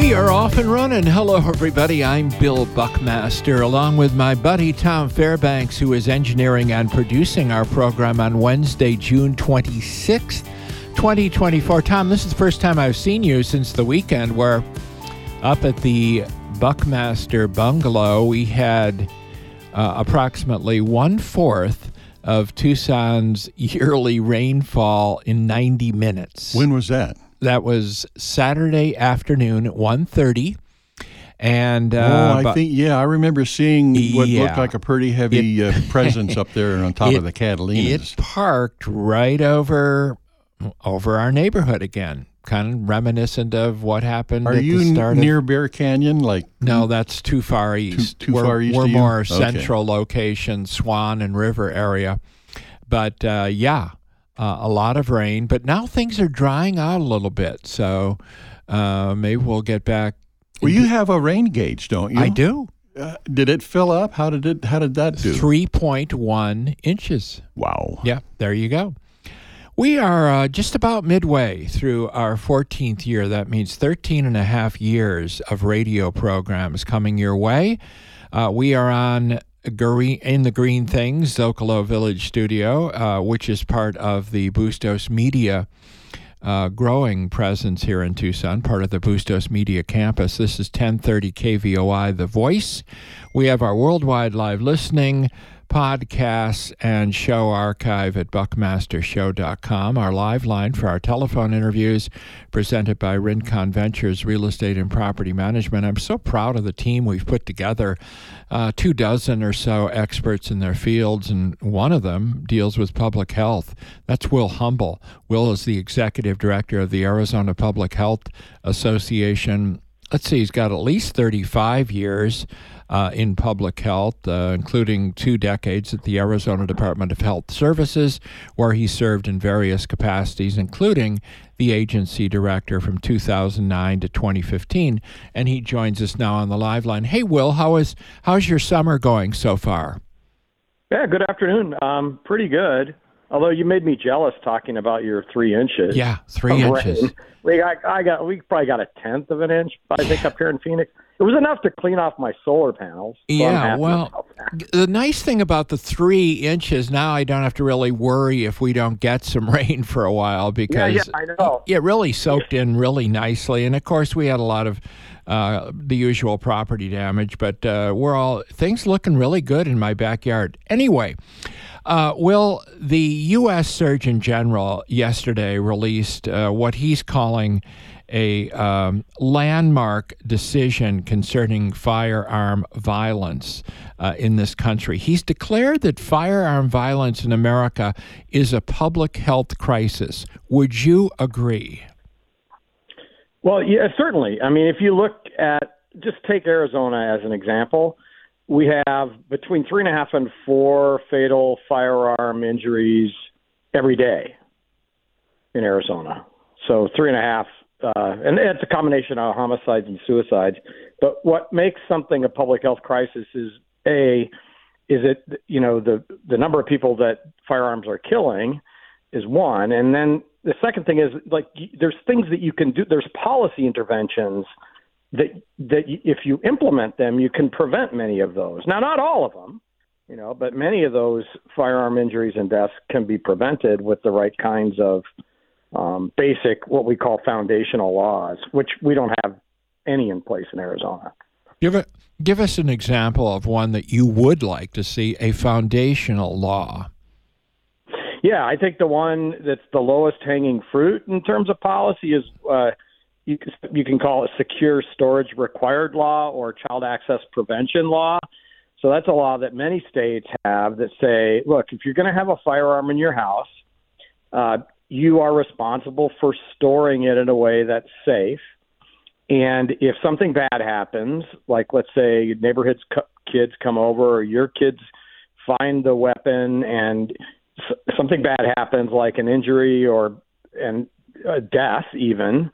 We are off and running. Hello, everybody. I'm Bill Buckmaster, along with my buddy Tom Fairbanks, who is engineering and producing our program on Wednesday, June 26th, 2024. Tom, this is the first time I've seen you since the weekend. We're up at the Buckmaster Bungalow. We had approximately 1/4 of Tucson's yearly rainfall in 90 minutes. When was that? That was Saturday afternoon at 1:30. And I remember seeing what looked like a pretty heavy presence up there on top of the Catalinas. It parked right over our neighborhood again, kind of reminiscent of what happened at the start. Are you near Bear Canyon? No, that's too far east. Too far east. We're more central location, Swan and River area. But a lot of rain, but now things are drying out a little bit, so maybe we'll get back. Well, you have a rain gauge, don't you? I do. Did it fill up? How did that do? 3.1 inches. Wow. Yeah, there you go. We are just about midway through our 14th year. That means 13 and a half years of radio programs coming your way. We are in the Green Things Zocalo Village studio, which is part of the Bustos Media growing presence here in Tucson, part of the Bustos Media campus. This is 1030 KVOI, The Voice. We have our worldwide live listening, podcasts, and show archive at buckmastershow.com. Our live line for our telephone interviews presented by Rincon Ventures Real Estate and Property Management. I'm so proud of the team we've put together, 24 or so experts in their fields, and one of them deals with public health. That's Will Humble. Will is the executive director of the Arizona Public Health Association. Let's see, he's got at least 35 years in public health, including 2 decades at the Arizona Department of Health Services, where he served in various capacities, including the agency director from 2009 to 2015. And he joins us now on the live line. Hey, Will, how's your summer going so far? Yeah, good afternoon. Pretty good. Although you made me jealous talking about your 3 inches. Yeah, 3 inches. Rain. We probably got 1/10 of an inch, I think, up here in Phoenix. It was enough to clean off my solar panels. So yeah, well, the nice thing about the 3 inches, now I don't have to really worry if we don't get some rain for a while, because I know. It really soaked in really nicely. And, of course, we had a lot of the usual property damage, but things looking really good in my backyard. Anyway, Will, the U.S. Surgeon General yesterday released what he's calling a landmark decision concerning firearm violence in this country. He's declared that firearm violence in America is a public health crisis. Would you agree? Well, yeah, certainly. I mean, if you look at, just take Arizona as an example, we have between 3.5 and 4 fatal firearm injuries every day in Arizona. So 3.5, and it's a combination of homicides and suicides. But what makes something a public health crisis is the number of people that firearms are killing is one, and then the second thing is, like, there's things that you can do. There's policy interventions that if you implement them, you can prevent many of those. Now, not all of them, but many of those firearm injuries and deaths can be prevented with the right kinds of basic, what we call foundational laws, which we don't have any in place in Arizona. Give us an example of one that you would like to see, a foundational law. Yeah, I think the one that's the lowest hanging fruit in terms of policy is you can call it secure storage required law or child access prevention law. So that's a law that many states have that say, look, if you're going to have a firearm in your house, you are responsible for storing it in a way that's safe. And if something bad happens, like let's say neighborhood kids come over or your kids find the weapon and something bad happens, like an injury and a death even,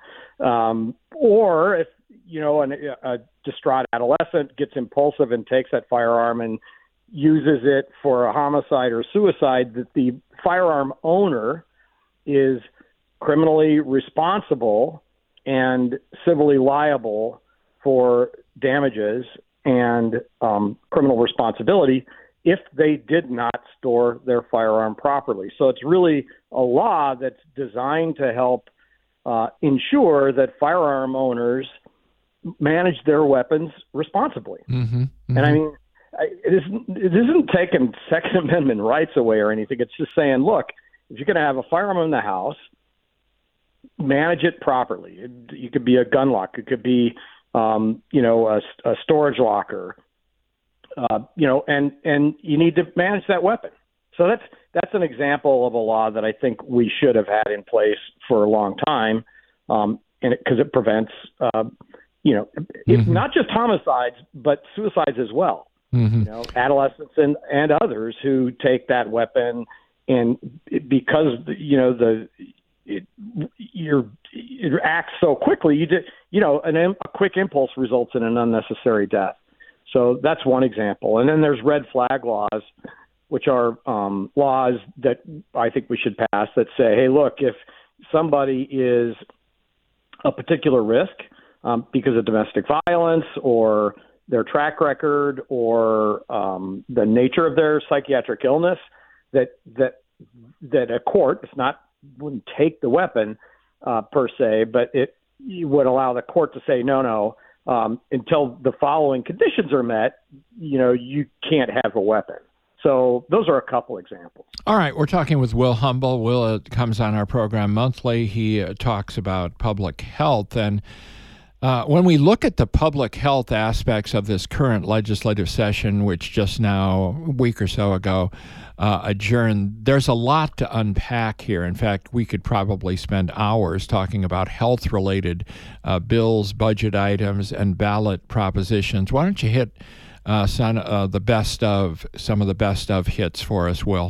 or if, a distraught adolescent gets impulsive and takes that firearm and uses it for a homicide or suicide, that the firearm owner is criminally responsible and civilly liable for damages and criminal responsibility if they did not store their firearm properly. So it's really a law that's designed to help ensure that firearm owners manage their weapons responsibly. Mm-hmm, mm-hmm. And I mean, it isn't taking Second Amendment rights away or anything. It's just saying, look, if you're going to have a firearm in the house, manage it properly. It could be a gun lock. It could be, a storage locker. And you need to manage that weapon. So that's an example of a law that I think we should have had in place for a long time, because it prevents, mm-hmm. not just homicides but suicides as well. Mm-hmm. Adolescents and others who take that weapon, and because it acts so quickly, a quick impulse results in an unnecessary death. So that's one example. And then there's red flag laws, which are laws that I think we should pass that say, hey, look, if somebody is a particular risk because of domestic violence or their track record or the nature of their psychiatric illness, that a court, wouldn't take the weapon per se, but it would allow the court to say, no, until the following conditions are met, you can't have a weapon. So those are a couple examples. All right. We're talking with Will Humble. Will comes on our program monthly. He talks about public health. And when we look at the public health aspects of this current legislative session, which just now, a week or so ago, adjourned, there's a lot to unpack here. In fact, we could probably spend hours talking about health-related bills, budget items, and ballot propositions. Why don't you hit some of the best of hits for us, Will?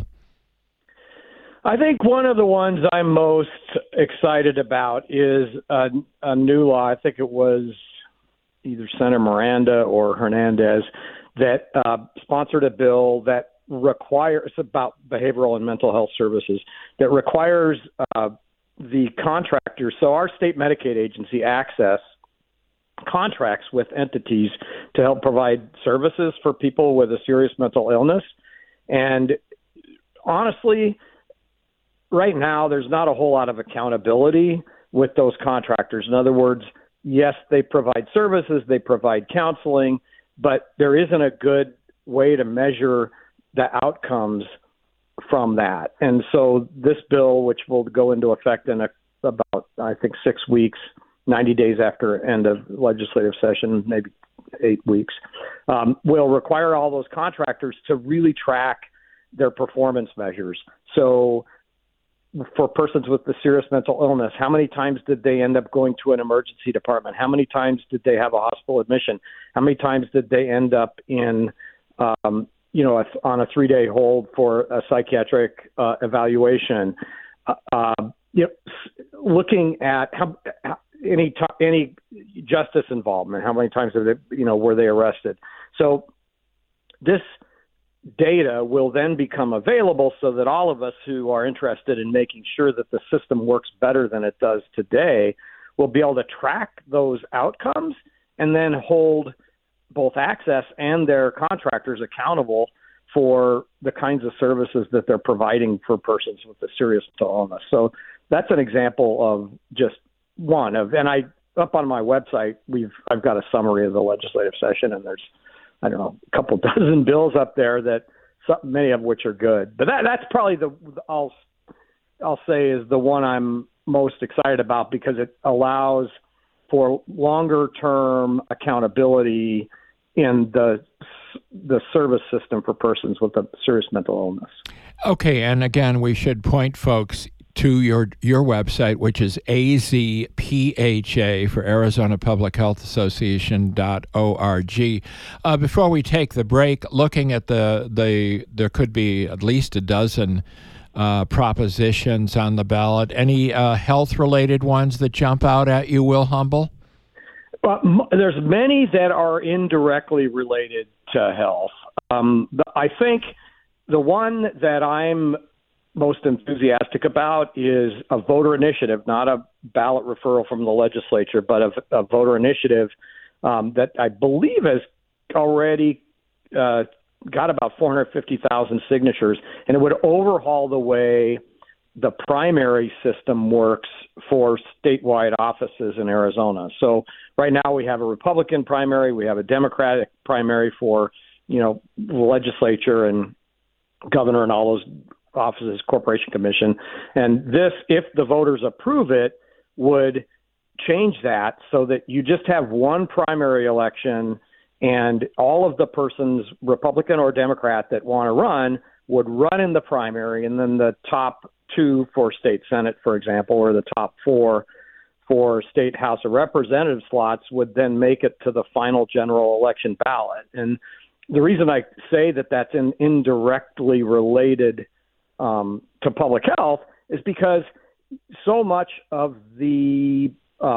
I think one of the ones I'm most excited about is a new law. I think it was either Senator Miranda or Hernandez that sponsored a bill that requires about behavioral and mental health services that requires the contractors. So our state Medicaid agency, Access, contracts with entities to help provide services for people with a serious mental illness. And honestly, right now, there's not a whole lot of accountability with those contractors. In other words, yes, they provide services, they provide counseling, but there isn't a good way to measure the outcomes from that. And so this bill, which will go into effect in about, I think, 6 weeks, 90 days after end of legislative session, maybe 8 weeks, will require all those contractors to really track their performance measures. So for persons with a serious mental illness, how many times did they end up going to an emergency department? How many times did they have a hospital admission? How many times did they end up in, on a 3-day hold for a psychiatric evaluation? Looking at any justice involvement, how many times were they arrested? So this data will then become available so that all of us who are interested in making sure that the system works better than it does today will be able to track those outcomes and then hold both Access and their contractors accountable for the kinds of services that they're providing for persons with a serious mental illness. So that's an example of just one of, and up on my website, I've got a summary of the legislative session, and there's, I don't know, a couple dozen bills up there many of which are good. But that's probably I'll say is the one I'm most excited about because it allows for longer term accountability in the service system for persons with a serious mental illness. Okay, and again, we should point folks to your website, which is AZPHA for Arizona Public Health Association.org. Before we take the break, looking at there could be at least a dozen propositions on the ballot. Any health-related ones that jump out at you, Will Humble? There's many that are indirectly related to health. I think the one that I'm most enthusiastic about is a voter initiative, not a ballot referral from the legislature, but a voter initiative that I believe has already got about 450,000 signatures, and it would overhaul the way the primary system works for statewide offices in Arizona. So right now we have a Republican primary, we have a Democratic primary for, the legislature and governor and all those offices, Corporation Commission. And this, if the voters approve it, would change that so that you just have one primary election and all of the persons, Republican or Democrat, that want to run would run in the primary, and then the top 2 for state Senate, for example, or the top 4 for state House of Representatives slots would then make it to the final general election ballot. And the reason I say that that's indirectly related to public health is because so much of the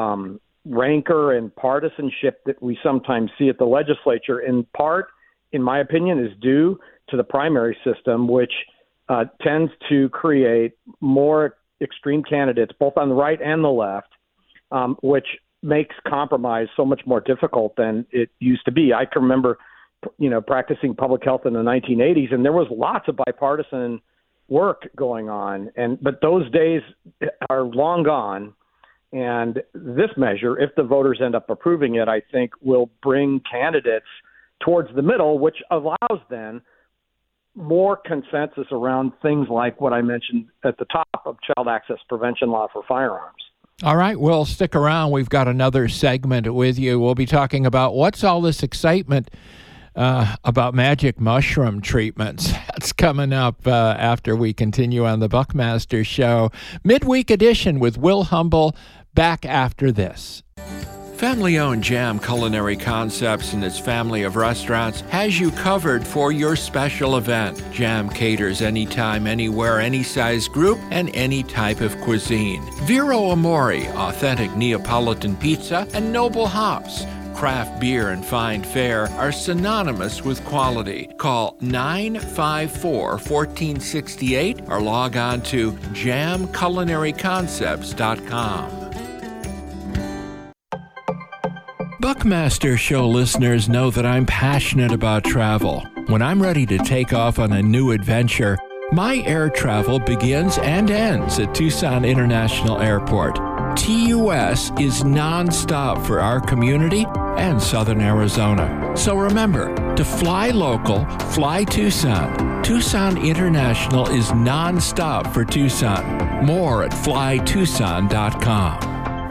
rancor and partisanship that we sometimes see at the legislature, in part, in my opinion, is due to the primary system, which tends to create more extreme candidates, both on the right and the left, which makes compromise so much more difficult than it used to be. I can remember, practicing public health in the 1980s, and there was lots of bipartisan work going on, but those days are long gone. And this measure, if the voters end up approving it, I think will bring candidates towards the middle, which allows then more consensus around things like what I mentioned at the top of child access prevention law for firearms. All right, well, stick around. We've got another segment with you. We'll be talking about what's all this excitement about magic mushroom treatments. That's coming up after we continue on the Buckmaster Show. Midweek edition with Will Humble, back after this. Family-owned Jam Culinary Concepts and its family of restaurants has you covered for your special event. Jam caters anytime, anywhere, any size group, and any type of cuisine. Vero Amore, authentic Neapolitan pizza, and Noble Hops. Craft beer and fine fare are synonymous with quality. Call 954-1468 or log on to jamculinaryconcepts.com. Buckmaster Show listeners know that I'm passionate about travel. When I'm ready to take off on a new adventure, my air travel begins and ends at Tucson International Airport. TUS is nonstop for our community and Southern Arizona. So remember, to fly local, fly Tucson. Tucson International is nonstop for Tucson. More at flytucson.com.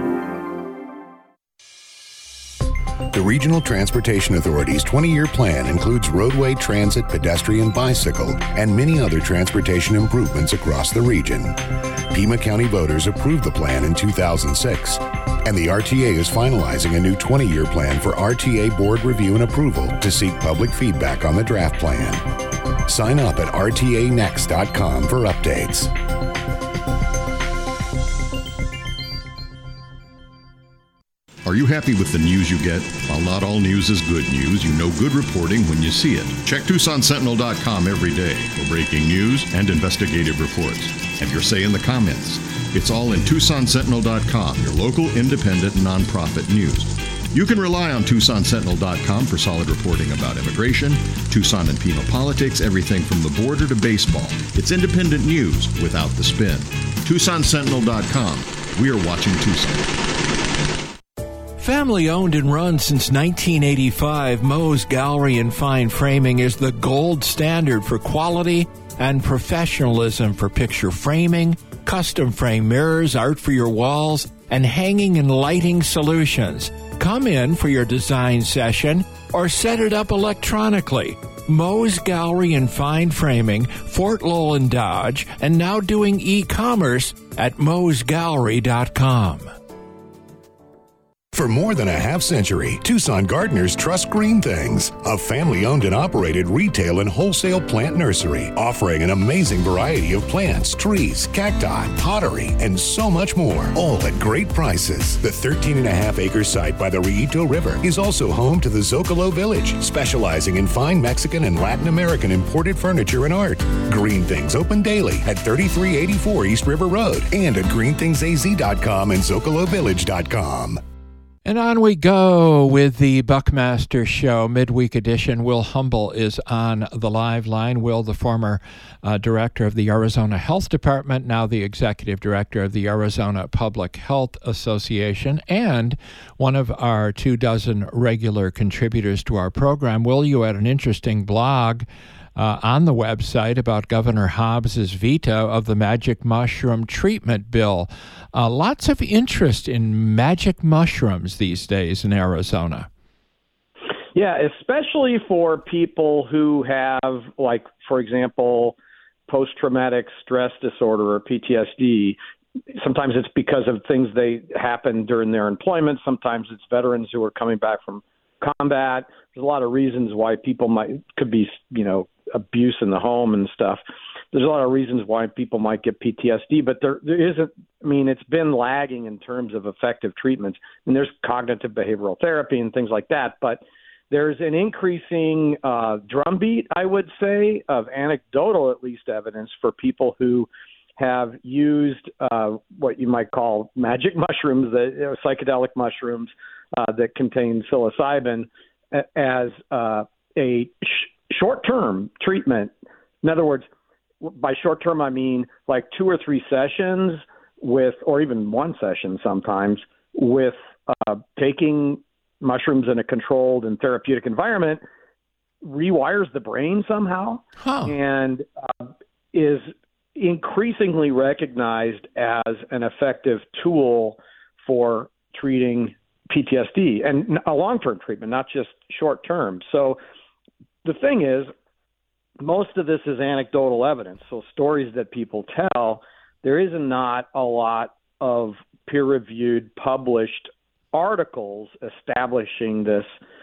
The Regional Transportation Authority's 20-year plan includes roadway, transit, pedestrian, bicycle, and many other transportation improvements across the region. Pima County voters approved the plan in 2006, and the RTA is finalizing a new 20-year plan for RTA board review and approval to seek public feedback on the draft plan. Sign up at rtanext.com for updates. Are you happy with the news you get? While not all news is good news, you know good reporting when you see it. Check TucsonSentinel.com every day for breaking news and investigative reports. Have your say in the comments. It's all in TucsonSentinel.com, your local independent nonprofit news. You can rely on TucsonSentinel.com for solid reporting about immigration, Tucson and Pima politics, everything from the border to baseball. It's independent news without the spin. TucsonSentinel.com. We are watching Tucson. Family owned and run since 1985, Moe's Gallery and Fine Framing is the gold standard for quality and professionalism for picture framing, custom frame mirrors, art for your walls, and hanging and lighting solutions. Come in for your design session or set it up electronically. Moe's Gallery and Fine Framing, Fort Lowell and Dodge, and now doing e-commerce at moesgallery.com. For more than a half century, Tucson gardeners trust Green Things, a family-owned and operated retail and wholesale plant nursery, offering an amazing variety of plants, trees, cacti, pottery, and so much more, all at great prices. The 13.5-acre site by the Rillito River is also home to the Zocalo Village, specializing in fine Mexican and Latin American imported furniture and art. Green Things open daily at 3384 East River Road and at greenthingsaz.com and zocalovillage.com. And on we go with the Buckmaster Show, midweek edition. Will Humble is on the live line. Will, the former director of the Arizona Health Department, now the executive director of the Arizona Public Health Association, and one of our 24 regular contributors to our program. Will, you had an interesting blog on the website about Governor Hobbs's veto of the magic mushroom treatment bill. Lots of interest in magic mushrooms these days in Arizona. Yeah, especially for people who have, like, for example, post-traumatic stress disorder or PTSD. Sometimes it's because of things they happen during their employment. Sometimes it's veterans who are coming back from combat. There's a lot of reasons why people could be, abuse in the home and stuff. There's a lot of reasons why people might get PTSD, but there isn't. It's been lagging in terms of effective treatments. And there's cognitive behavioral therapy and things like that, but there's an increasing drumbeat, I would say, of anecdotal, at least, evidence for people who have used what you might call magic mushrooms, psychedelic mushrooms that contain psilocybin, as a short-term treatment. In other words, by short-term, I mean like 2 or 3 sessions or even 1 session sometimes, with taking mushrooms in a controlled and therapeutic environment, rewires the brain somehow, and is increasingly recognized as an effective tool for treating PTSD, and a long-term treatment, not just short-term. So the thing is, most of this is anecdotal evidence, so stories that people tell. There is not a lot of peer-reviewed, published articles establishing this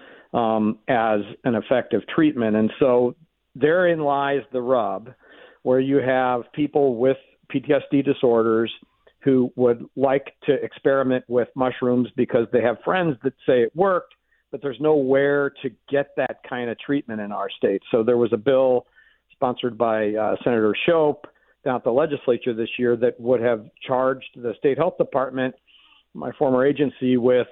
as an effective treatment. And so therein lies the rub, where you have people with PTSD disorders who would like to experiment with mushrooms because they have friends that say it worked, but there's nowhere to get that kind of treatment in our state. So there was a bill sponsored by Senator Shope down at the legislature this year that would have charged the state health department, my former agency, with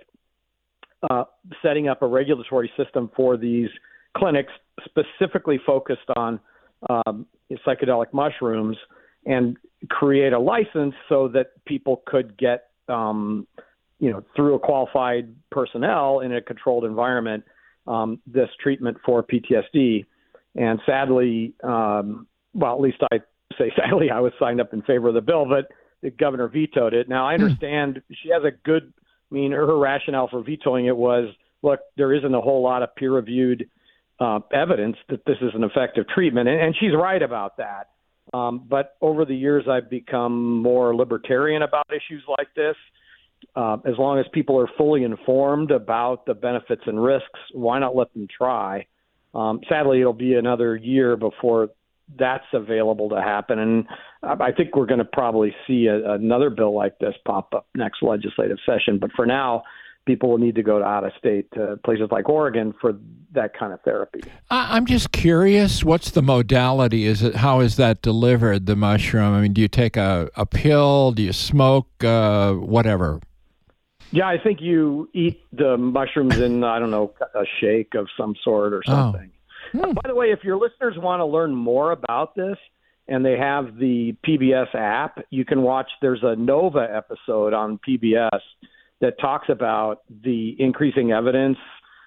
setting up a regulatory system for these clinics specifically focused on psychedelic mushrooms, and create a license so that people could get, through a qualified personnel in a controlled environment, this treatment for PTSD. And sadly, at least I say sadly, I was signed up in favor of the bill, but the governor vetoed it. Now, I understand she has a good, her rationale for vetoing it was, look, there isn't a whole lot of peer-reviewed evidence that this is an effective treatment. And she's right about that. But over the years, I've become more libertarian about issues like this. As long as people are fully informed about the benefits and risks, why not let them try? Sadly, it'll be another year before that's available to happen. And I think we're going to probably see another bill like this pop up next legislative session. But for now, people will need to go to out of state to places like Oregon for that kind of therapy. I'm just curious, what's the modality? How is that delivered, the mushroom? Do you take a pill? Do you smoke? Whatever? Yeah, I think you eat the mushrooms in, a shake of some sort or something. By the way, if your listeners want to learn more about this and they have the PBS app, you can watch, there's a Nova episode on PBS that talks about the increasing evidence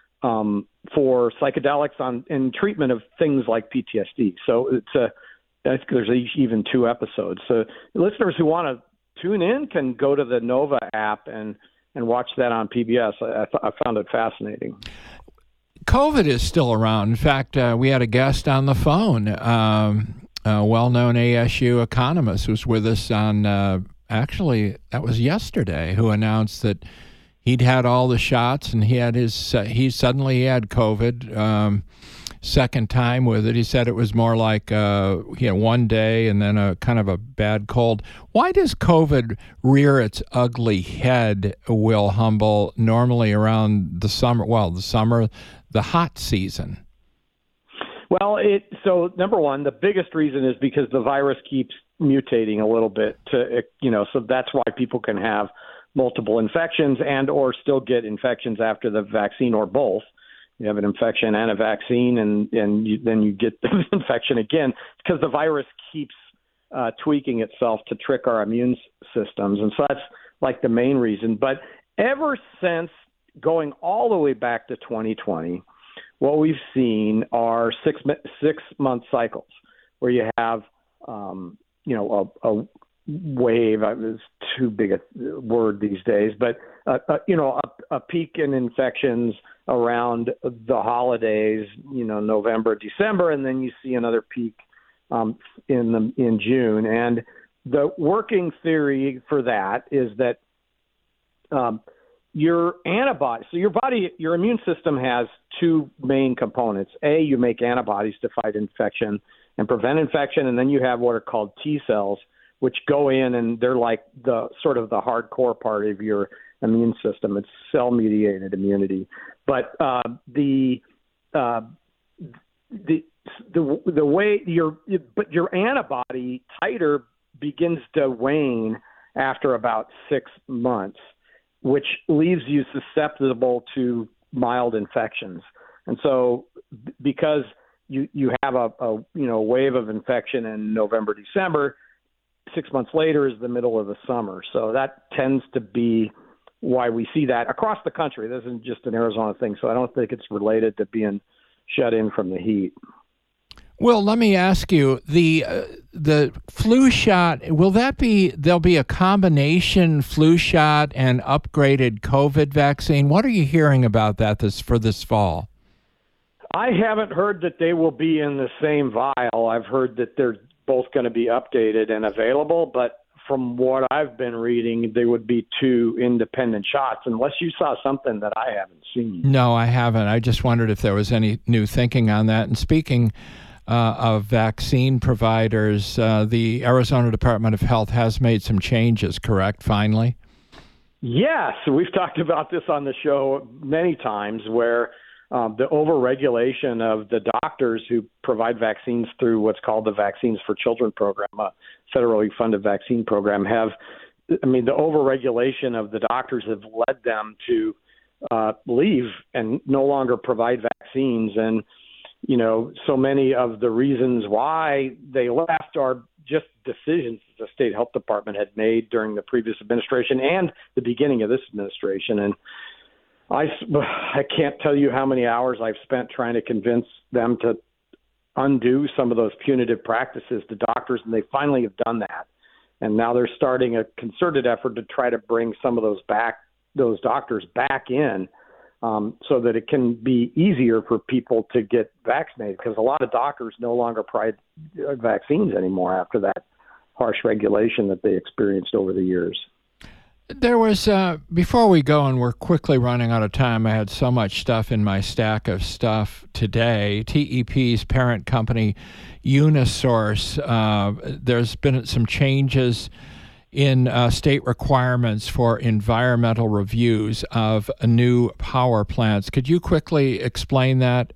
for psychedelics in treatment of things like PTSD. So I think there's even 2 episodes. So listeners who want to tune in can go to the Nova app and watch that on PBS. I found it fascinating. COVID is still around. In fact, we had a guest on the phone, a well-known ASU economist who's with us on, actually, that was yesterday, who announced that he'd had all the shots and he suddenly had COVID, second time with it. He said it was more like one day and then a kind of a bad cold. Why does COVID rear its ugly head, Will Humble, normally around the summer? Well, the hot season. Well, so number one, the biggest reason is because the virus keeps mutating a little bit so that's why people can have multiple infections and or still get infections after the vaccine or both. You have an infection and a vaccine, and then you get the infection again because the virus keeps tweaking itself to trick our immune systems. And so that's like the main reason. But ever since going all the way back to 2020, what we've seen are 6-month cycles where you have, a wave. It's too big a word these days, but a peak in infections around the holidays, November, December, and then you see another peak in June. And the working theory for that is that your antibody, so your immune system has two main components. A, you make antibodies to fight infection and prevent infection, and then you have what are called T cells, which go in and they're like the sort of the hardcore part of your immune system. It's cell-mediated immunity. But the way your antibody titer begins to wane after about 6 months, which leaves you susceptible to mild infections. And so because you have a wave of infection in November, December, 6 months later is the middle of the summer. So that tends to be why we see that across the country. This isn't just an Arizona thing, so I don't think it's related to being shut in from the heat. Well, let me ask you, the flu shot, there'll be a combination flu shot and upgraded COVID vaccine? What are you hearing about that for this fall? I haven't heard that they will be in the same vial. I've heard that they're both going to be updated and available, but from what I've been reading, they would be two independent shots, unless you saw something that I haven't seen. No, I haven't. I just wondered if there was any new thinking on that. And speaking of vaccine providers, the Arizona Department of Health has made some changes, correct, finally? Yes. We've talked about this on the show many times, where the overregulation of the doctors who provide vaccines through what's called the Vaccines for Children program, a federally funded vaccine program, the overregulation of the doctors have led them to leave and no longer provide vaccines. And, so many of the reasons why they left are just decisions the state health department had made during the previous administration and the beginning of this administration. And I can't tell you how many hours I've spent trying to convince them to undo some of those punitive practices to doctors, and they finally have done that. And now they're starting a concerted effort to try to bring some of those doctors back in, so that it can be easier for people to get vaccinated, because a lot of doctors no longer provide vaccines anymore after that harsh regulation that they experienced over the years. There was, before we go, and we're quickly running out of time, I had so much stuff in my stack of stuff today. TEP's parent company, Unisource, there's been some changes in state requirements for environmental reviews of new power plants. Could you quickly explain that?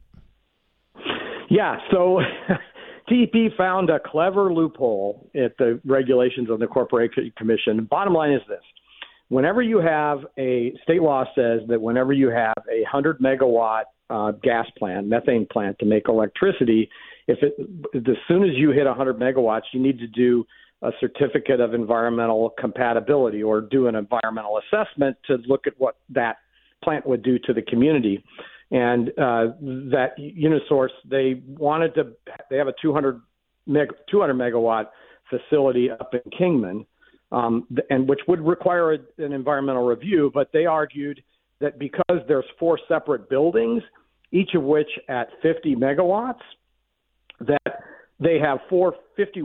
Yeah, so TEP found a clever loophole at the regulations of the Corporation Commission. Bottom line is this. Whenever you have a state law says that whenever you have a 100 megawatt gas plant, methane plant to make electricity, as soon as you hit 100 megawatts, you need to do a certificate of environmental compatibility or do an environmental assessment to look at what that plant would do to the community. And that Unisource, they have a 200 megawatt facility up in Kingman, and which would require an environmental review, but they argued that because there's 4 separate buildings, each of which at 50 megawatts, that they have 4 50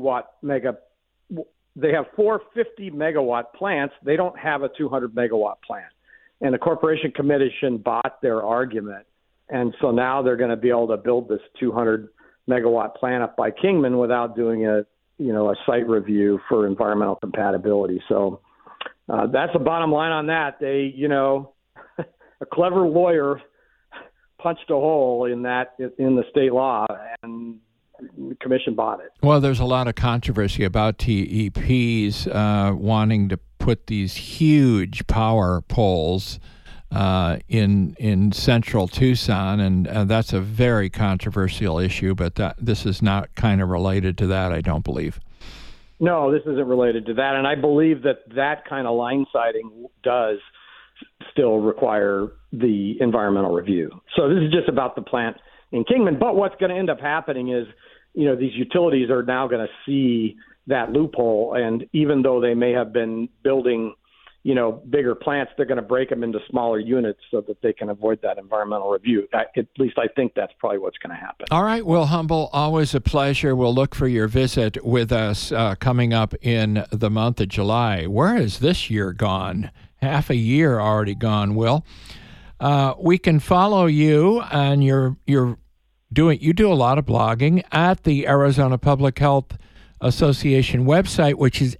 megawatt plants. They don't have a 200 megawatt plant. And the Corporation Commission bought their argument. And so now they're going to be able to build this 200 megawatt plant up by Kingman without doing a site review for environmental compatibility. So that's the bottom line on that. They, a clever lawyer punched a hole in the state law, and commission bought it. Well, there's a lot of controversy about TEPs wanting to put these huge power poles in central Tucson, and that's a very controversial issue, but this is not kind of related to that, I don't believe. No, this isn't related to that, and I believe that kind of line sighting does still require the environmental review. So this is just about the plant in Kingman, but what's going to end up happening is, these utilities are now going to see that loophole, and even though they may have been building bigger plants, they're going to break them into smaller units so that they can avoid that environmental review. At least I think that's probably what's going to happen. All right. Will Humble, always a pleasure. We'll look for your visit with us coming up in the month of July. Where has this year gone? Half a year already gone, Will. We can follow you, and you do a lot of blogging at the Arizona Public Health Association website, which is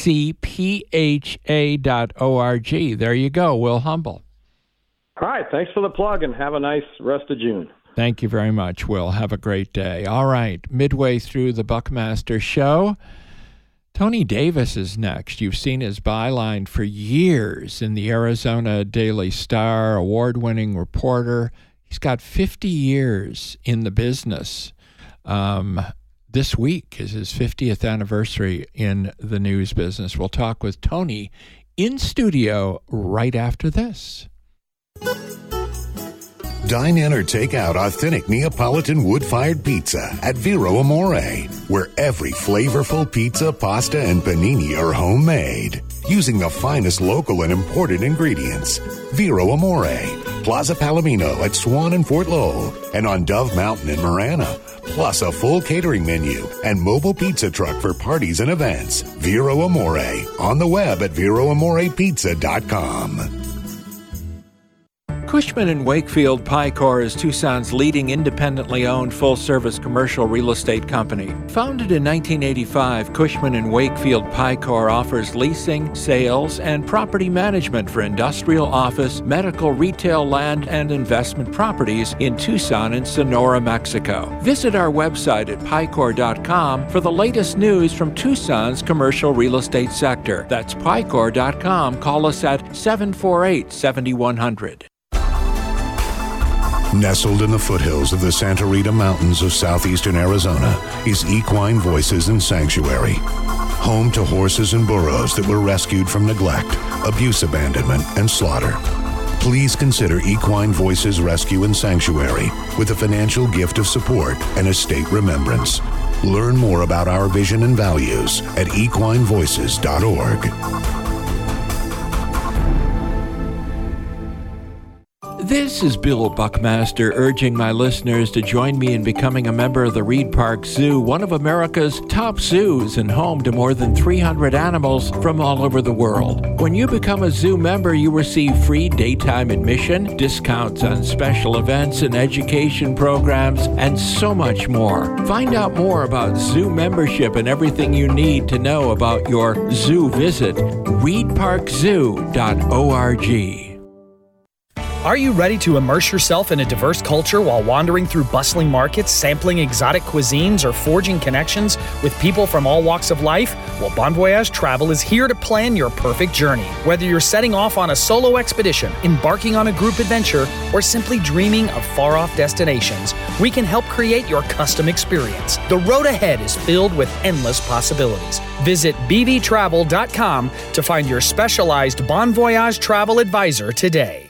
azpha.org. There you go, Will Humble. All right. Thanks for the plug, and have a nice rest of June. Thank you very much, Will. Have a great day. All right. Midway through the Buckmaster Show, Tony Davis is next. You've seen his byline for years in the Arizona Daily Star, award-winning reporter. He's got 50 years in the business. This week is his 50th anniversary in the news business. We'll talk with Tony in studio right after this. Dine in or take out authentic Neapolitan wood-fired pizza at Vero Amore, where every flavorful pizza, pasta, and panini are homemade, using the finest local and imported ingredients. Vero Amore, Plaza Palomino at Swan and Fort Lowell, and on Dove Mountain in Marana, plus a full catering menu and mobile pizza truck for parties and events. Vero Amore, on the web at VeroAmorePizza.com. Cushman & Wakefield Picor is Tucson's leading independently owned full-service commercial real estate company. Founded in 1985, Cushman & Wakefield Picor offers leasing, sales, and property management for industrial, office, medical, retail, land, and investment properties in Tucson and Sonora, Mexico. Visit our website at Picor.com for the latest news from Tucson's commercial real estate sector. That's Picor.com. Call us at 748-7100. Nestled in the foothills of the Santa Rita Mountains of southeastern Arizona is Equine Voices and Sanctuary, home to horses and burros that were rescued from neglect, abuse, abandonment, and slaughter. Please consider Equine Voices Rescue and Sanctuary with a financial gift of support and estate remembrance. Learn more about our vision and values at equinevoices.org. This is Bill Buckmaster urging my listeners to join me in becoming a member of the Reed Park Zoo, one of America's top zoos and home to more than 300 animals from all over the world. When you become a zoo member, you receive free daytime admission, discounts on special events and education programs, and so much more. Find out more about zoo membership and everything you need to know about your zoo visit. ReedParkZoo.org. Are you ready to immerse yourself in a diverse culture while wandering through bustling markets, sampling exotic cuisines, or forging connections with people from all walks of life? Well, Bon Voyage Travel is here to plan your perfect journey. Whether you're setting off on a solo expedition, embarking on a group adventure, or simply dreaming of far-off destinations, we can help create your custom experience. The road ahead is filled with endless possibilities. Visit bvtravel.com to find your specialized Bon Voyage travel advisor today.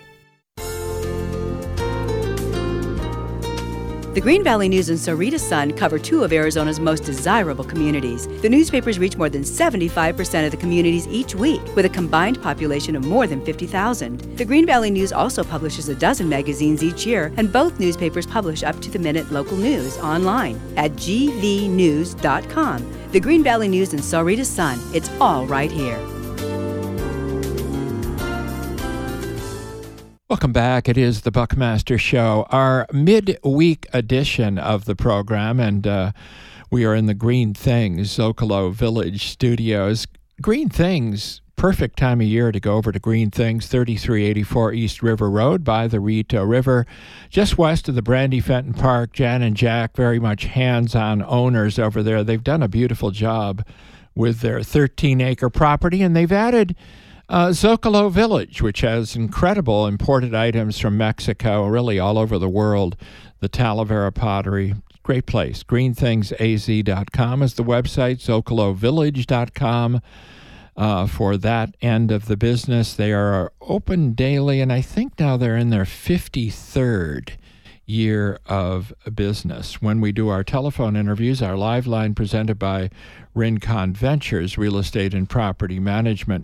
The Green Valley News and Sahuarita Sun cover two of Arizona's most desirable communities. The newspapers reach more than 75% of the communities each week, with a combined population of more than 50,000. The Green Valley News also publishes a dozen magazines each year, and both newspapers publish up-to-the-minute local news online at gvnews.com. The Green Valley News and Sahuarita Sun, it's all right here. Welcome back. It is the Buckmaster Show, our midweek edition of the program, and we are in the Green Things Zocalo Village studios. Green Things perfect time of year to go over to Green Things, 3384 East River Road by the Rito River, just west of the Brandy Fenton Park. Jan and Jack, very much hands-on owners over there. They've done a beautiful job with their 13-acre property, and they've added Zocalo Village, which has incredible imported items from Mexico, really all over the world. The Talavera pottery, great place. GreenThingsAZ.com is the website, ZocaloVillage.com for that end of the business. They are open daily, and I think now they're in their 53rd year of business. When we do our telephone interviews, our live line presented by Rincon Ventures, Real Estate and Property Management.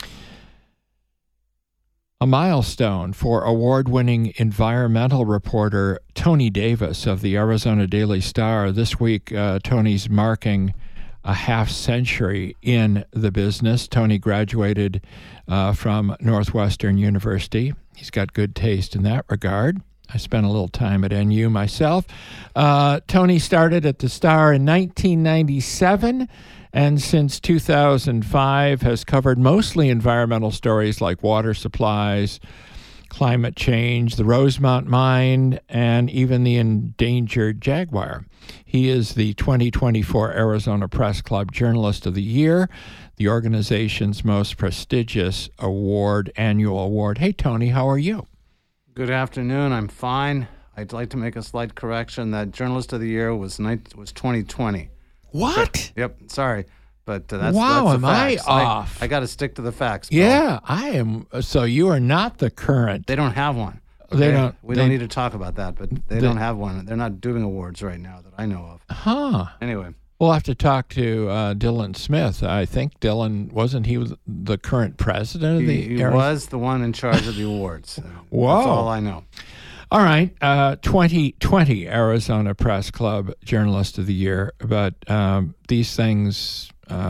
A milestone for award-winning environmental reporter Tony Davis of the Arizona Daily Star. This week, Tony's marking a half-century in the business. Tony graduated from Northwestern University. He's got good taste in that regard. I spent a little time at NU myself. Tony started at the Star in 1997, and since 2005 has covered mostly environmental stories like water supplies, climate change, the Rosemont Mine, and even the endangered jaguar. He is the 2024 Arizona Press Club Journalist of the Year, the organization's most prestigious annual award. Hey, Tony, how are you? Good afternoon. I'm fine. I'd like to make a slight correction. That Journalist of the Year was 2020. What? Yep. Sorry, but that's wow. That's the facts. I off? I got to stick to the facts. Bill. Yeah, I am. So you are not the current. They don't have one. Okay? They don't. We don't need to talk about that, but they don't have one. They're not doing awards right now that I know of. Huh. Anyway. We'll have to talk to Dylan Smith. I think Dylan, wasn't he the current president of the He was the one in charge of the awards. Whoa. That's all I know. All right. 2020 Arizona Press Club Journalist of the Year. But these things,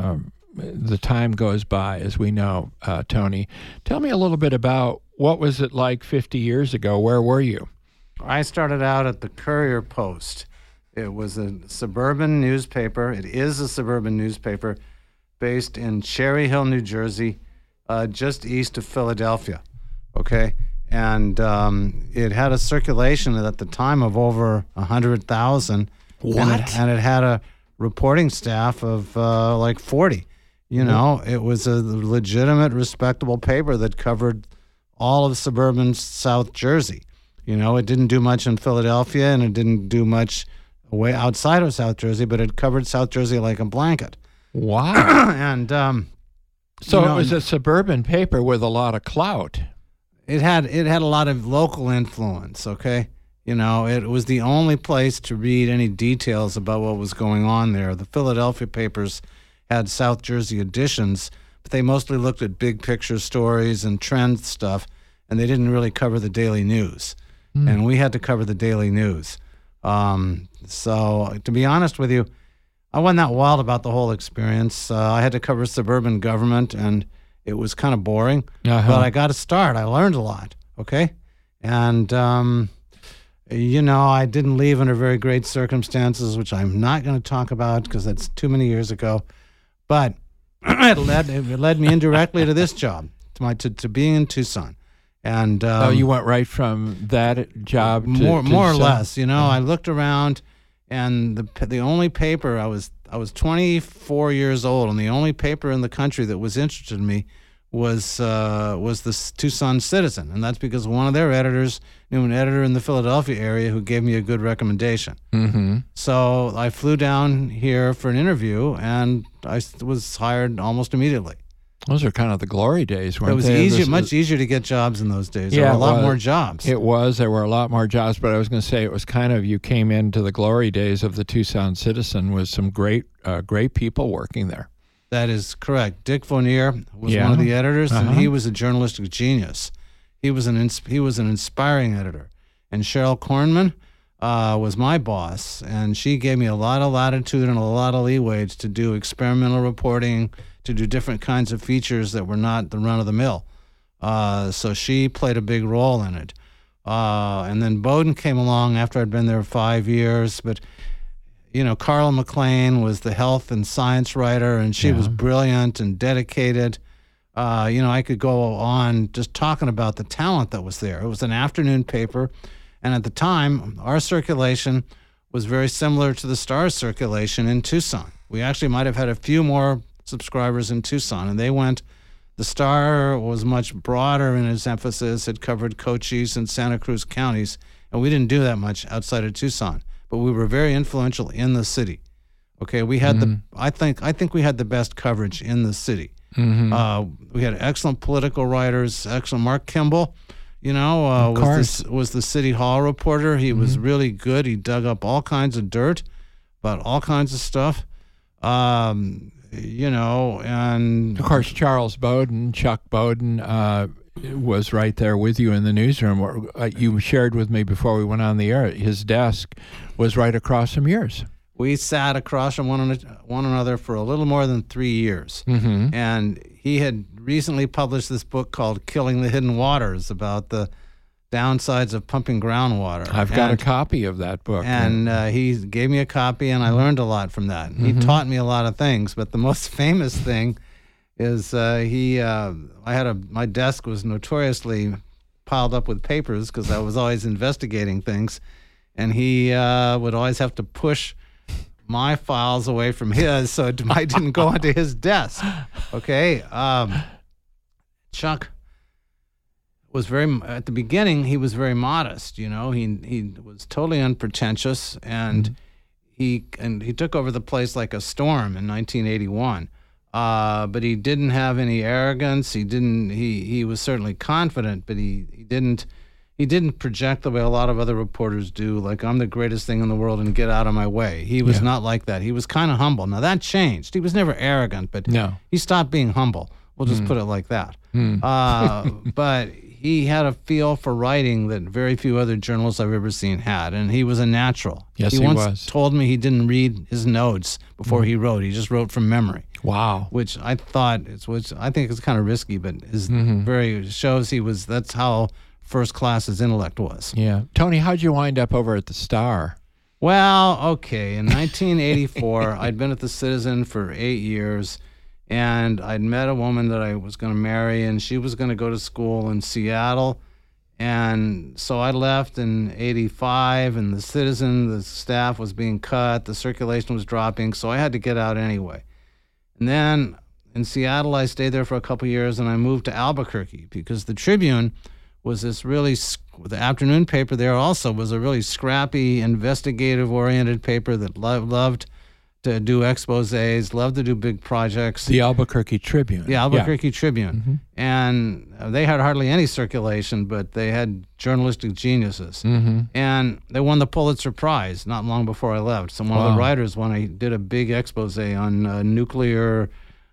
the time goes by, as we know, Tony. Tell me a little bit about what was it like 50 years ago? Where were you? I started out at the Courier-Post. It was a suburban newspaper. It is a suburban newspaper based in Cherry Hill, New Jersey, just east of Philadelphia, okay? And it had a circulation at the time of over 100,000. What? And it had a reporting staff of like 40. You know, it was a legitimate, respectable paper that covered all of suburban South Jersey. You know, it didn't do much in Philadelphia, and it didn't do much way outside of South Jersey, but it covered South Jersey like a blanket. Wow. And so it was a suburban paper with a lot of clout. It had a lot of local influence, okay? You know, it was the only place to read any details about what was going on there. The Philadelphia papers had South Jersey editions, but they mostly looked at big picture stories and trend stuff, and they didn't really cover the daily news. And we had to cover the daily news. So to be honest with you, I wasn't that wild about the whole experience. I had to cover suburban government, and it was kind of boring. But I got a start. I learned a lot, okay? And, you know, I didn't leave under very great circumstances, which I'm not going to talk about because that's too many years ago. But it led me indirectly to this job, to being in Tucson. And you went right from that job to more or less. You know, I looked around, and the only paper I was 24 years old, and the only paper in the country that was interested in me was the Tucson Citizen, and that's because one of their editors knew an editor in the Philadelphia area who gave me a good recommendation. Mm-hmm. So I flew down here for an interview, and I was hired almost immediately. Those are kind of the glory days, weren't they? It was much easier to get jobs in those days. There were a lot more jobs. It was. There were a lot more jobs, but I was going to say it was kind of, you came into the glory days of the Tucson Citizen with some great people working there. That is correct. Dick Vonier was one of the editors, and he was a journalistic genius. He was an inspiring editor. And Cheryl Kornman was my boss, and she gave me a lot of latitude and a lot of leeway to do experimental reporting, to do different kinds of features that were not the run-of-the-mill. So she played a big role in it. And then Bowden came along after I'd been there 5 years. But, you know, Carla McLean was the health and science writer, and she was brilliant and dedicated. I could go on just talking about the talent that was there. It was an afternoon paper, and at the time, our circulation was very similar to the Star's circulation in Tucson. We actually might have had a few more subscribers in Tucson, and the Star was much broader in its emphasis. It covered Cochise and Santa Cruz counties, and we didn't do that much outside of Tucson, but we were very influential in the city. Okay, we had I think we had the best coverage in the city. We had excellent political writers, excellent Mark Kimball, was the City Hall reporter. He was really good. He dug up all kinds of dirt about all kinds of stuff. And of course, Charles Bowden, Chuck Bowden, was right there with you in the newsroom. You shared with me before we went on the air, his desk was right across from yours. We sat across from one another for a little more than 3 years. And he had recently published this book called Killing the Hidden Waters about the downsides of pumping groundwater. I've got a copy of that book. And he gave me a copy, and I learned a lot from that. He taught me a lot of things, but the most famous thing is my desk was notoriously piled up with papers because I was always investigating things, and he would always have to push my files away from his so I didn't go onto his desk. Okay. Chuck was at the beginning, he was very modest, he was totally unpretentious, and he took over the place like a storm in 1981. But he didn't have any arrogance. He was certainly confident, but he didn't project the way a lot of other reporters do, like I'm the greatest thing in the world and get out of my way. He was not like that. He was kind of humble. Now, that changed. He was never arrogant, but he stopped being humble. We'll just put it like that. But he had a feel for writing that very few other journalists I've ever seen had, and he was a natural. Yes, he once told me he didn't read his notes before he wrote. He just wrote from memory. Wow. Which I think is kind of risky, but shows that's how first class his intellect was. Yeah. Tony, how'd you wind up over at the Star? Well, okay. In 1984, I'd been at the Citizen for 8 years, and I'd met a woman that I was going to marry, and she was going to go to school in Seattle. And so I left in 85, and the Citizen, the staff was being cut, the circulation was dropping, so I had to get out anyway. And then in Seattle, I stayed there for a couple years, and I moved to Albuquerque because the Tribune was this the afternoon paper there also was a really scrappy, investigative-oriented paper that loved to do exposés, loved to do big projects. The Albuquerque Tribune. The Albuquerque Tribune. And they had hardly any circulation, but they had journalistic geniuses. And they won the Pulitzer Prize not long before I left. So one of the writers, when I did a big expose on nuclear,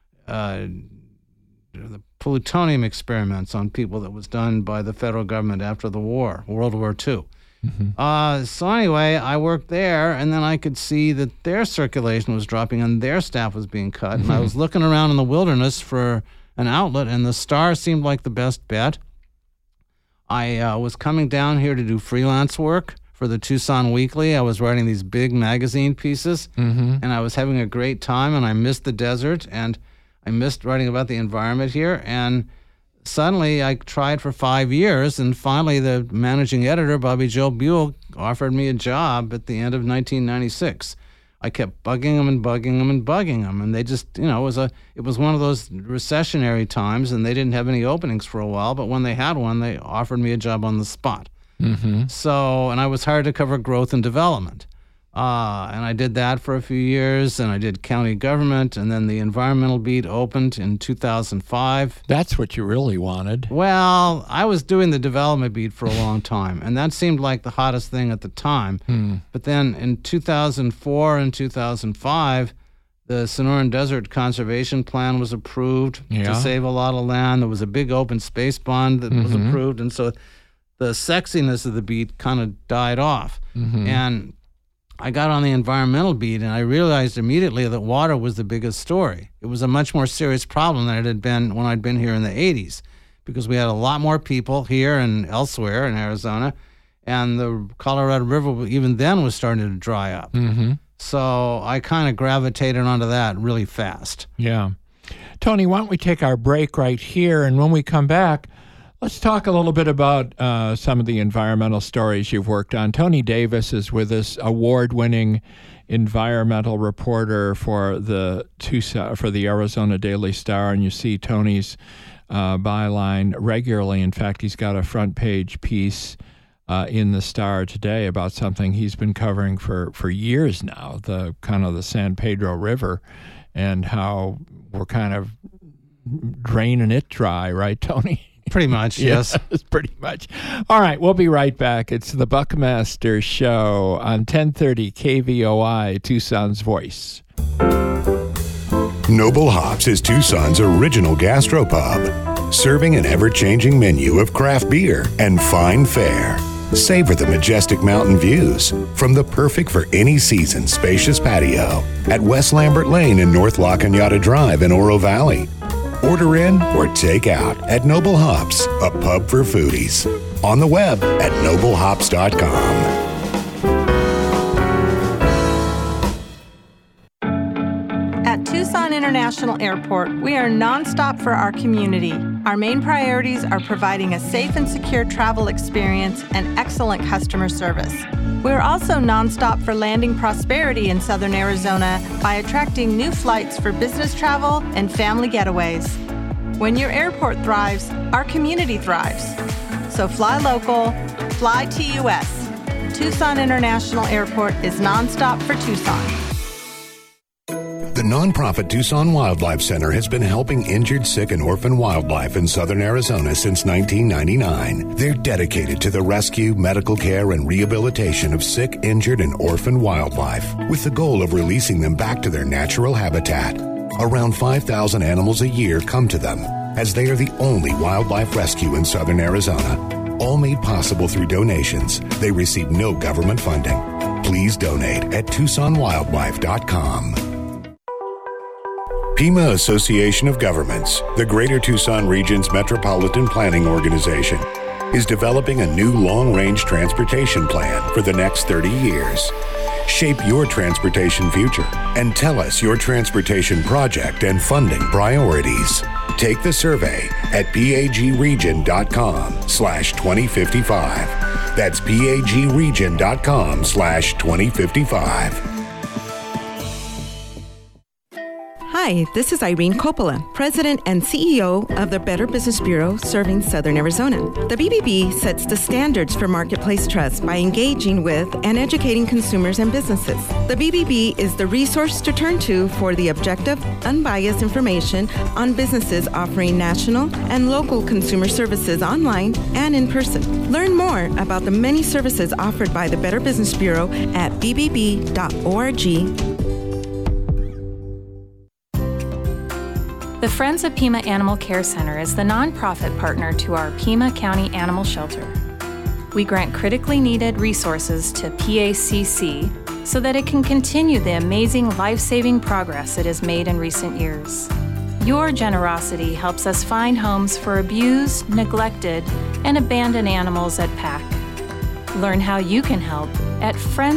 the plutonium experiments on people that was done by the federal government after the war, World War II. So anyway, I worked there, and then I could see that their circulation was dropping and their staff was being cut. And I was looking around in the wilderness for an outlet, and the Star seemed like the best bet. I was coming down here to do freelance work for the Tucson Weekly. I was writing these big magazine pieces, and I was having a great time, and I missed the desert, and I missed writing about the environment here, and suddenly I tried for 5 years, and finally the managing editor, Bobby Joe Buell, offered me a job at the end of 1996. I kept bugging them and bugging them and bugging them, and they just, it was one of those recessionary times, and they didn't have any openings for a while, but when they had one, they offered me a job on the spot. So, and I was hired to cover growth and development. And I did that for a few years, and I did county government, and then the environmental beat opened in 2005. That's what you really wanted. Well, I was doing the development beat for a long time, and that seemed like the hottest thing at the time. But then in 2004 and 2005, the Sonoran Desert Conservation Plan was approved to save a lot of land. There was a big open space bond that was approved, and so the sexiness of the beat kind of died off. And I got on the environmental beat, and I realized immediately that water was the biggest story. It was a much more serious problem than it had been when I'd been here in the 80s, because we had a lot more people here and elsewhere in Arizona, and the Colorado River even then was starting to dry up. So I kind of gravitated onto that really fast. Yeah. Tony, why don't we take our break right here, and when we come back, let's talk a little bit about some of the environmental stories you've worked on. Tony Davis is with us, award-winning environmental reporter for the Arizona Daily Star, and you see Tony's byline regularly. In fact, he's got a front-page piece in the Star today about something he's been covering for years now, the San Pedro River, and how we're kind of draining it dry, right, Tony? Pretty much, yes. Pretty much. All right, we'll be right back. It's the Buckmaster Show on 1030 KVOI, Tucson's Voice. Noble Hops is Tucson's original gastropub, serving an ever-changing menu of craft beer and fine fare. Savor the majestic mountain views from the perfect for any season spacious patio at West Lambert Lane and North La Cañada Drive in Oro Valley. Order in or take out at Noble Hops, a pub for foodies. On the web at noblehops.com. At Tucson International Airport, we are nonstop for our community. Our main priorities are providing a safe and secure travel experience and excellent customer service. We're also nonstop for landing prosperity in Southern Arizona by attracting new flights for business travel and family getaways. When your airport thrives, our community thrives. So fly local, fly TUS. Tucson International Airport is nonstop for Tucson. The nonprofit Tucson Wildlife Center has been helping injured, sick, and orphan wildlife in southern Arizona since 1999. They're dedicated to the rescue, medical care, and rehabilitation of sick, injured, and orphan wildlife, with the goal of releasing them back to their natural habitat. Around 5,000 animals a year come to them, as they are the only wildlife rescue in southern Arizona. All made possible through donations. They receive no government funding. Please donate at TucsonWildlife.com. Pima Association of Governments, the Greater Tucson Region's Metropolitan Planning Organization, is developing a new long-range transportation plan for the next 30 years. Shape your transportation future and tell us your transportation project and funding priorities. Take the survey at pagregion.com/2055. That's pagregion.com/2055. Hi, this is Irene Coppola, President and CEO of the Better Business Bureau serving Southern Arizona. The BBB sets the standards for marketplace trust by engaging with and educating consumers and businesses. The BBB is the resource to turn to for the objective, unbiased information on businesses offering national and local consumer services online and in person. Learn more about the many services offered by the Better Business Bureau at bbb.org. The Friends of Pima Animal Care Center is the nonprofit partner to our Pima County Animal Shelter. We grant critically needed resources to PACC so that it can continue the amazing life-saving progress it has made in recent years. Your generosity helps us find homes for abused, neglected, and abandoned animals at PAC. Learn how you can help at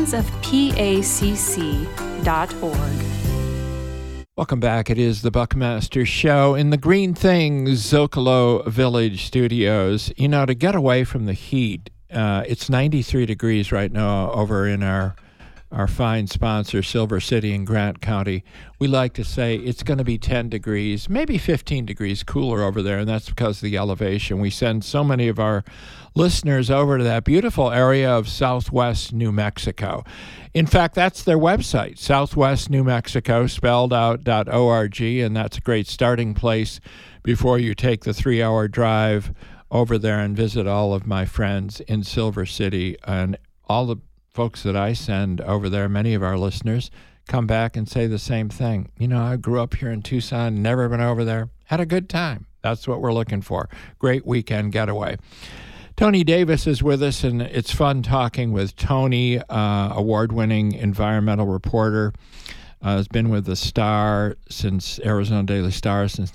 friendsofpacc.org. Welcome back. It is the Buckmaster Show in the Green Things Zocalo Village Studios. You know, to get away from the heat, it's 93 degrees right now over in our fine sponsor, Silver City in Grant County. We like to say it's going to be 10 degrees, maybe 15 degrees cooler over there, and that's because of the elevation. We send so many of our listeners over to that beautiful area of Southwest New Mexico. In fact, that's their website, Southwest New Mexico, spelled out .org, and that's a great starting place before you take the 3-hour drive over there and visit all of my friends in Silver City. And all the folks that I send over there, many of our listeners, come back and say the same thing. You know, I grew up here in Tucson, never been over there, had a good time. That's what we're looking for. Great weekend getaway. Tony Davis is with us, and it's fun talking with Tony, award-winning environmental reporter. Has been with the Star since Arizona Daily Star since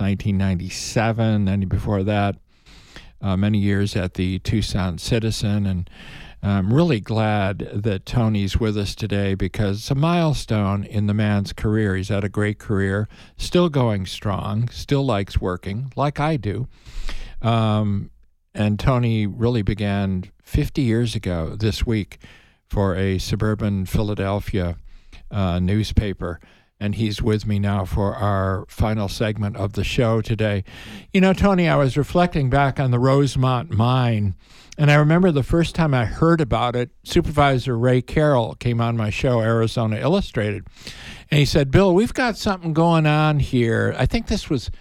1997. Then before that, many years at the Tucson Citizen, I'm really glad that Tony's with us today because it's a milestone in the man's career. He's had a great career, still going strong, still likes working, like I do. And Tony really began 50 years ago this week for a suburban Philadelphia newspaper. And he's with me now for our final segment of the show today. You know, Tony, I was reflecting back on the Rosemont mine, and I remember the first time I heard about it, Supervisor Ray Carroll came on my show, Arizona Illustrated, and he said, Bill, we've got something going on here. I think this was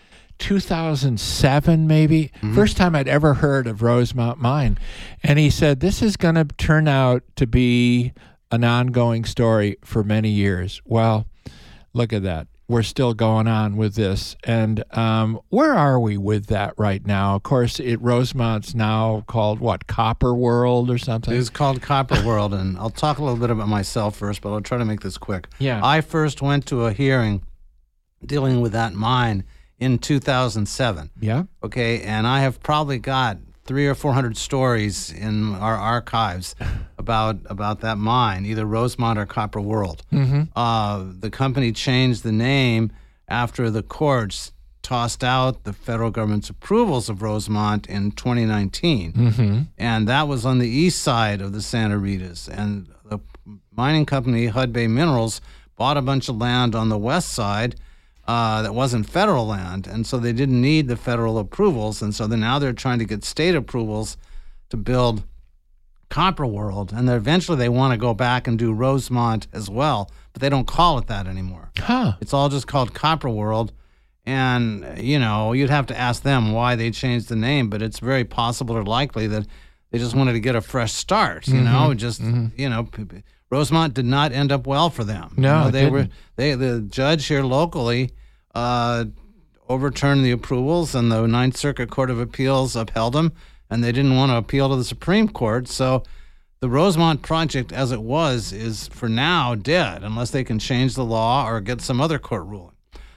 2007, maybe. Mm-hmm. First time I'd ever heard of Rosemont mine. And he said, this is going to turn out to be an ongoing story for many years. Well, look at that. We're still going on with this. And where are we with that right now? Of course, Rosemont's now called, what, Copper World or something? It's called Copper World, and I'll talk a little bit about myself first, but I'll try to make this quick. Yeah. I first went to a hearing dealing with that mine in 2007. Yeah. Okay, and I have probably got 300 or 400 stories in our archives about that mine, either Rosemont or Copper World. Mm-hmm. The company changed the name after the courts tossed out the federal government's approvals of Rosemont in 2019. Mm-hmm. And that was on the east side of the Santa Ritas. And the mining company, Hudbay Minerals, bought a bunch of land on the west side that wasn't federal land, and so they didn't need the federal approvals, and so now they're trying to get state approvals to build Copper World, and eventually they want to go back and do Rosemont as well, but they don't call it that anymore. Huh. It's all just called Copper World, and, you know, you'd have to ask them why they changed the name, but it's very possible or likely that they just wanted to get a fresh start, you know, just, you know, Rosemont did not end up well for them. No, you know, the judge here locally overturned the approvals, and the Ninth Circuit Court of Appeals upheld them, and they didn't want to appeal to the Supreme Court. So the Rosemont project, as it was, is for now dead, unless they can change the law or get some other court ruling.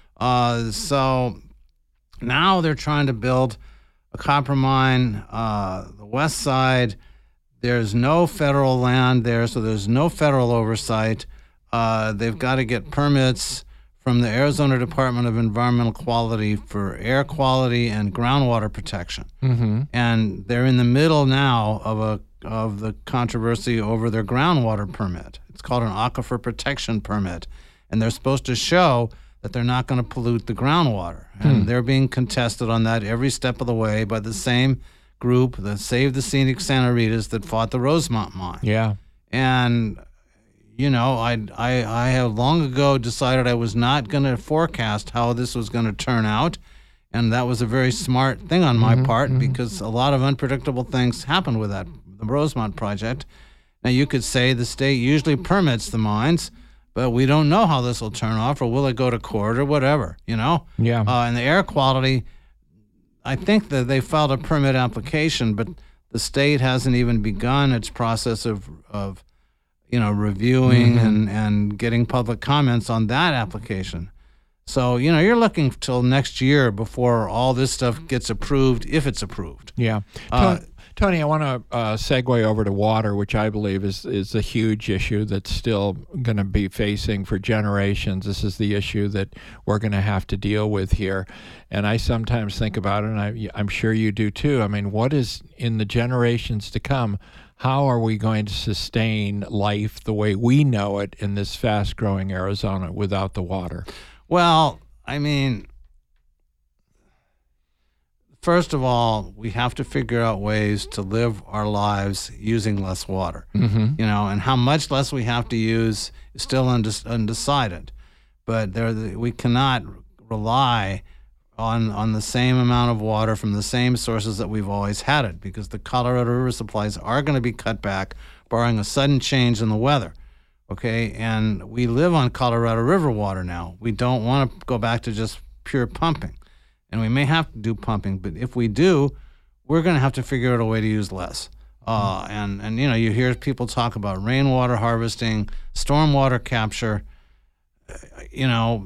So now they're trying to build a copper mine, the west side. There's no federal land there, so there's no federal oversight. They've got to get permits from the Arizona Department of Environmental Quality for air quality and groundwater protection. Mm-hmm. And they're in the middle now of the controversy over their groundwater permit. It's called an aquifer protection permit, and they're supposed to show that they're not going to pollute the groundwater. And they're being contested on that every step of the way by the same group, the Save the Scenic Santa Ritas, that fought the Rosemont mine. Yeah. And, you know, I have long ago decided I was not going to forecast how this was going to turn out. And that was a very smart thing on my part, because a lot of unpredictable things happened with the Rosemont project. Now, you could say the state usually permits the mines, but we don't know how this will turn off, or will it go to court or whatever, you know? Yeah. And the air quality, I think that they filed a permit application, but the state hasn't even begun its process of you know, reviewing and getting public comments on that application. So, you know, you're looking till next year before all this stuff gets approved, if it's approved. Yeah. Tony, I want to segue over to water, which I believe is a huge issue that's still going to be facing for generations. This is the issue that we're going to have to deal with here. And I sometimes think about it, and I'm sure you do too. I mean, what is in the generations to come? How are we going to sustain life the way we know it in this fast-growing Arizona without the water? Well, I mean, first of all, we have to figure out ways to live our lives using less water. You know, and how much less we have to use is still undecided. But we cannot rely on the same amount of water from the same sources that we've always had it, because the Colorado River supplies are going to be cut back, barring a sudden change in the weather. Okay, and we live on Colorado River water now. We don't want to go back to just pure pumping. And we may have to do pumping, but if we do, we're going to have to figure out a way to use less. And you know, you hear people talk about rainwater harvesting, stormwater capture. You know,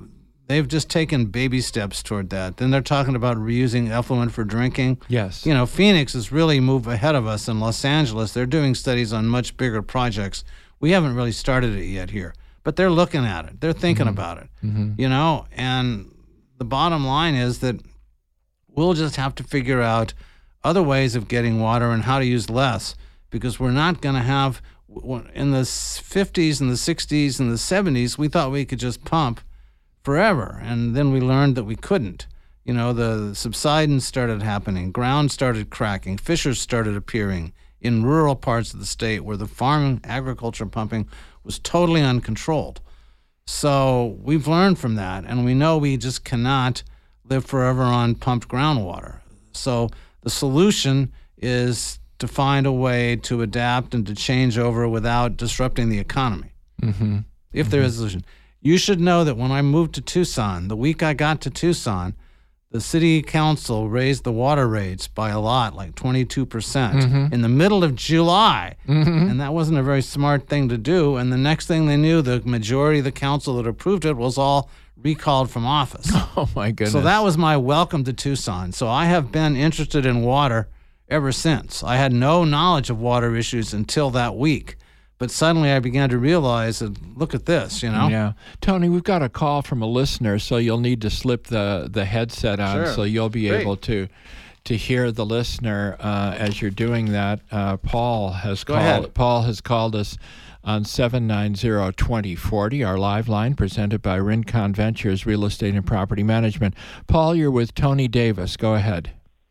they've just taken baby steps toward that. Then they're talking about reusing effluent for drinking. Yes. Phoenix has really moved ahead of us. In Los Angeles, they're doing studies on much bigger projects. We haven't really started it yet here, but they're looking at it. They're thinking about it, and the bottom line is that we'll just have to figure out other ways of getting water and how to use less, because we're not going to have, in the 50s and the 60s and the 70s, we thought we could just pump forever. And then we learned that we couldn't. The subsidence started happening, ground started cracking, fissures started appearing in rural parts of the state where the farming, agriculture pumping was totally uncontrolled. So we've learned from that, and we know we just cannot live forever on pumped groundwater. So the solution is to find a way to adapt and to change over without disrupting the economy. If there is a solution. You should know that when I moved to Tucson, the week I got to Tucson, the city council raised the water rates by a lot, like 22%, in the middle of July. And that wasn't a very smart thing to do. And the next thing they knew, the majority of the council that approved it was all recalled from office. Oh, my goodness. So that was my welcome to Tucson. So I have been interested in water ever since. I had no knowledge of water issues until that week. But suddenly I began to realize that, look at this, Yeah. Tony, we've got a call from a listener, so you'll need to slip the headset on. Sure. So you'll be able to hear the listener as you're doing that. Paul has called us on 790-2040, our live line presented by Rincon Ventures Real Estate and Property Management. Paul, you're with Tony Davis. Go ahead.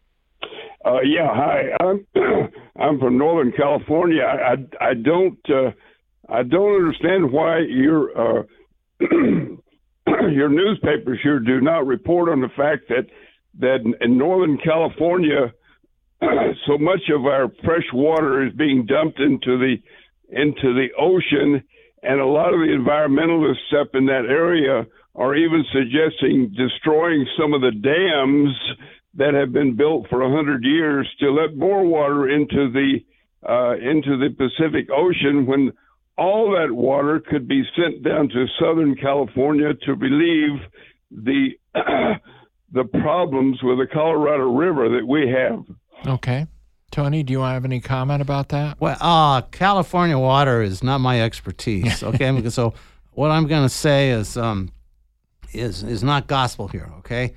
Hi. I'm from Northern California. I don't understand why your your newspapers here do not report on the fact that in Northern California, so much of our fresh water is being dumped into the ocean, and a lot of the environmentalists up in that area are even suggesting destroying some of the dams that have been built for 100 years to let more water into the Pacific Ocean, when all that water could be sent down to Southern California to relieve the problems with the Colorado River that we have. Okay. Tony, do you have any comment about that? Well, California water is not my expertise. Okay, so what I'm going to say is not gospel here. Okay.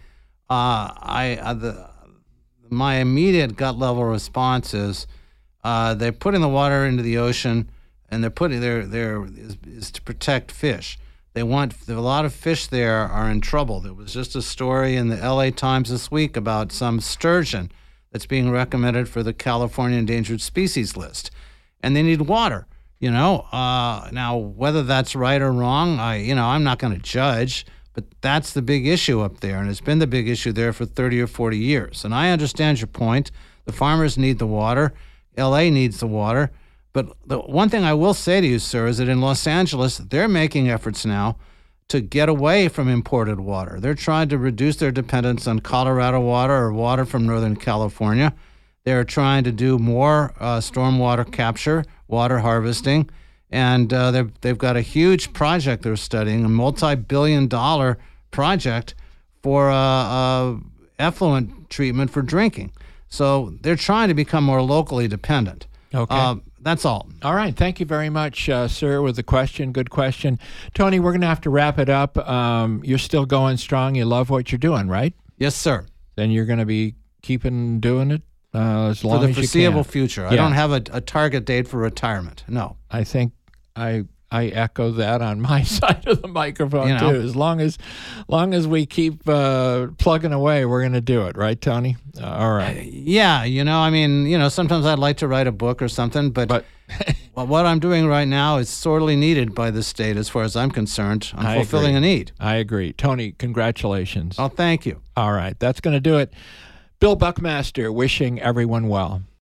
My immediate gut level response is they're putting the water into the ocean, and they're putting is to protect fish. A lot of fish there are in trouble. There was just a story in the LA Times this week about some sturgeon that's being recommended for the California Endangered Species list, and they need water. Now whether that's right or wrong, I'm not going to judge. But that's the big issue up there, and it's been the big issue there for 30 or 40 years. And I understand your point. The farmers need the water. L.A. needs the water. But the one thing I will say to you, sir, is that in Los Angeles, they're making efforts now to get away from imported water. They're trying to reduce their dependence on Colorado water or water from Northern California. They're trying to do more stormwater capture, water harvesting. And they've got a huge project they're studying, a multi-billion-dollar project for effluent treatment for drinking. So they're trying to become more locally dependent. Okay. That's all. All right. Thank you very much, sir, with the question. Good question. Tony, we're going to have to wrap it up. You're still going strong. You love what you're doing, right? Yes, sir. Then you're going to be keeping doing it as long as you can. For the foreseeable future. Yeah. I don't have a target date for retirement. No. I think I echo that on my side of the microphone too. As long as we keep plugging away, we're going to do it, right, Tony? All right. Yeah, sometimes I'd like to write a book or something, but what I'm doing right now is sorely needed by the state, as far as I'm concerned. I'm fulfilling a need. I agree, Tony. Congratulations. Oh, thank you. All right, that's going to do it. Bill Buckmaster wishing everyone well.